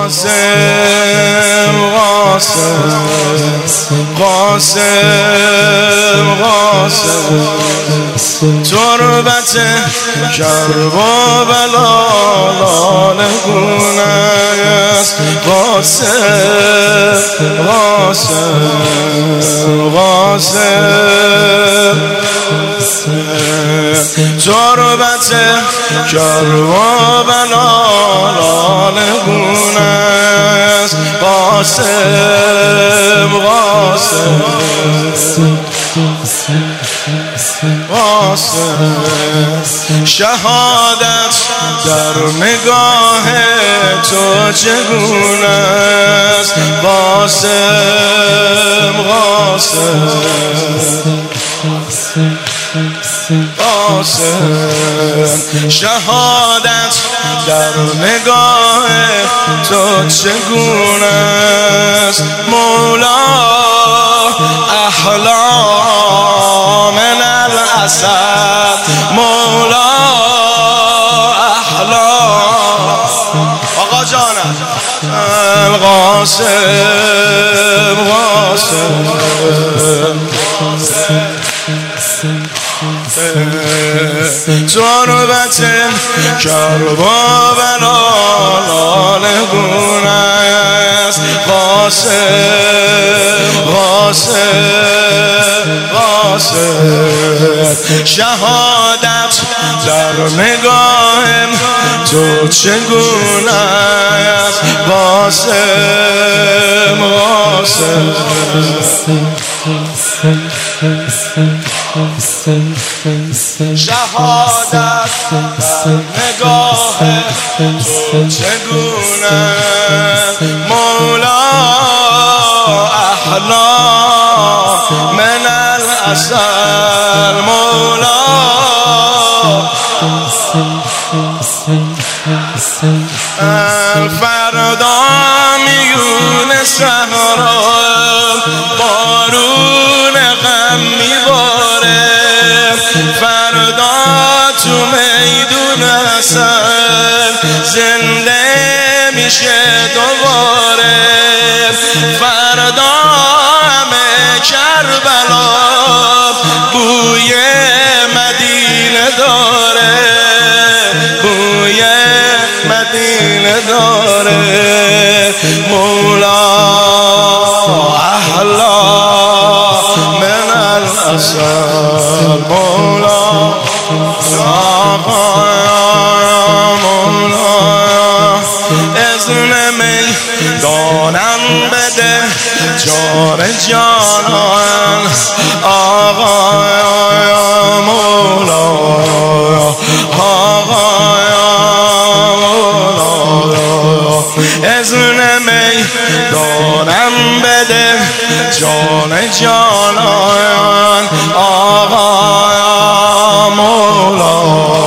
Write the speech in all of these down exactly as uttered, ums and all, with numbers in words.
قاسم قاسم قاسم قاسم تربت کربلا لاله گونه است قاسم قاسم قاسم تربت کربلا لاله گونه است قاسم قاسم قاسم شهادت در نگاه تو چگونه است قاسم قاسم قاسم شهادت در نگاه تو چگونه است مولا احلا من الاسد مولا احلا آقا جانم قاسم قاسم تربت کربلا لاله گونه است قاسم قاسم قاسم شهادت در نگاهم تو چگونه است قاسم قاسم شهادت در نگاه تو چگونه مولا احلا من الاسد مولا فردا میون صحرا بارون غم میباره فردا تو میدون حسن زنده میشه دوباره فردا همه کربلا بوی مدینه داره بوی مدینه داره مولا احلا من الاسد مولا مولا اذن میدانم بده جان جانان آقا مولا آقا مولا اذن میدانم بده جان جانان آقا مولا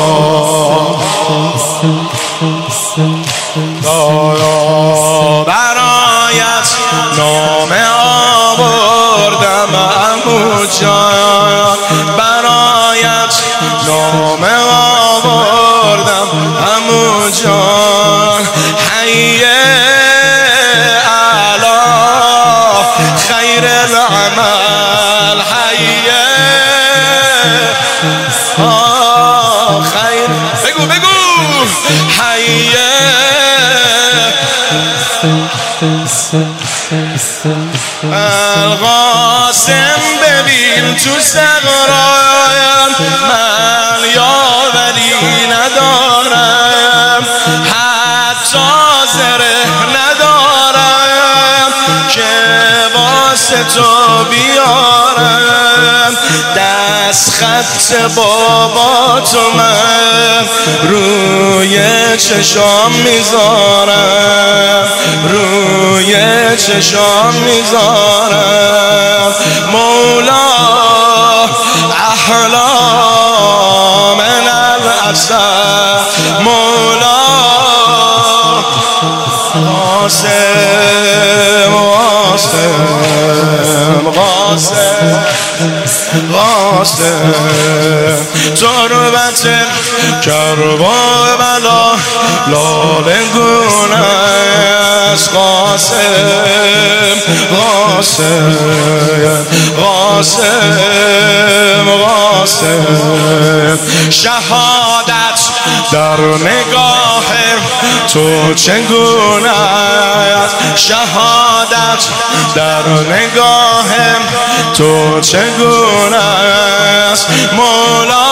برایت نامه آوردم عمو جان برایت نامه آوردم عمو جان حی علی خیر العمل حی خیر بگو بگو حی القاسم ببین تو صغرایم من یاوری ندارم حتی زره ندارم که واسه تو بیارم دست خط بابا تو من روی چشام میذارم روی چشام میذارم مولا احلا من الاسد مولا قاسم قاسم قاسم قاسم تربت کربلا لاله گونه قاسم قاسم قاسم قاسم شهادت در نگاه تو چگونه است شهادت در نگاه تو چگونه است مولا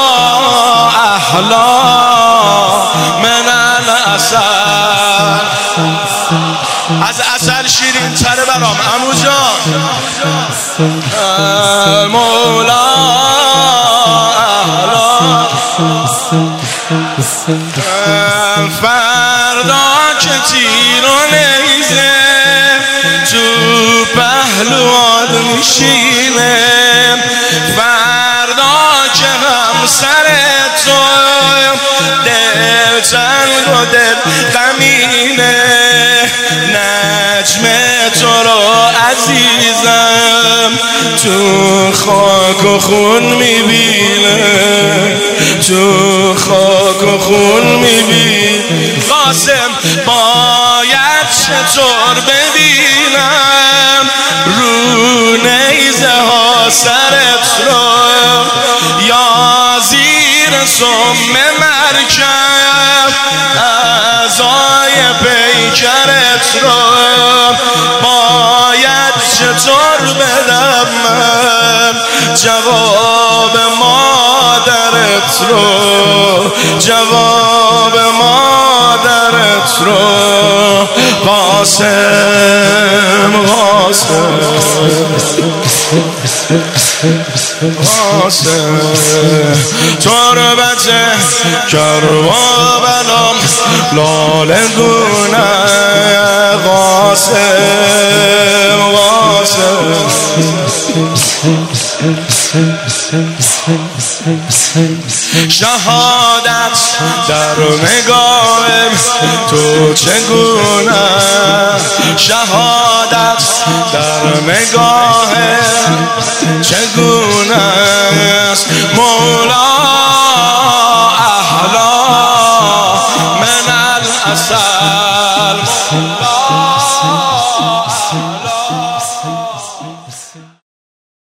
احلا من العسل از عسل شیرین تره برام عمو جان مولا فردا که تیر و نیزه تو پهلوان میشینه فردا که همسر تو دل تنگ و دل غمینه نجم تو رو عزیزم تو خاک و خون میبینه تو خاک و خون میبینه قاسم باید چطور ببینم رو نیزه ها سرت رو یا زیر سم مرکب اعضای پیکرت رو باید چطور بدم من جواب مادرت رو جواب مادرت رو قاسم قاسم قاسم تربت کربابلم لاله گونه قاسم قاسم شهادت در نگاه تو چگونه شهادت در نگاه چگونه است مولا احلا من العسل